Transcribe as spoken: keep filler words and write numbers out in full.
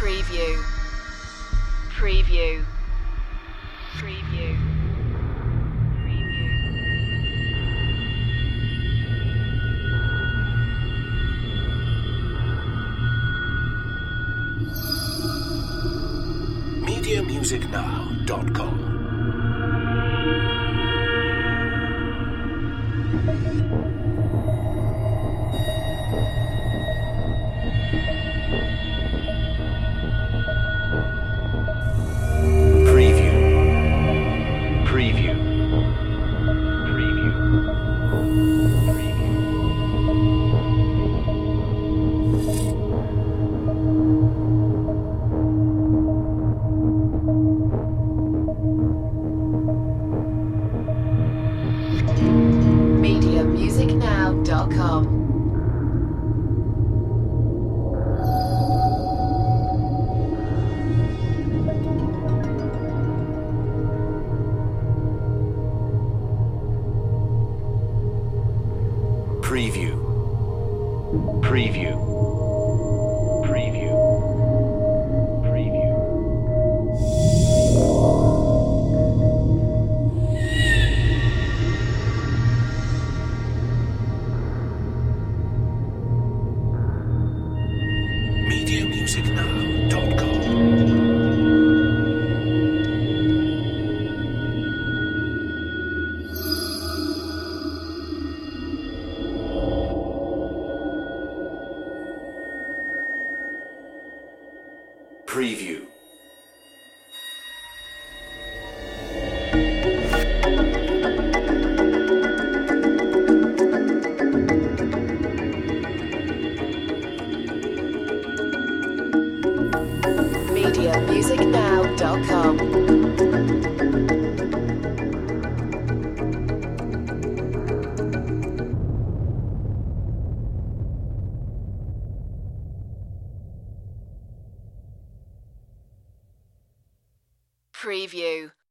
Preview. Preview. Preview. media music now dot com. Preview. Preview. Preview. media music now dot com. Preview. Preview. Preview. Preview. media music now dot com. Preview. media music now dot com. Preview.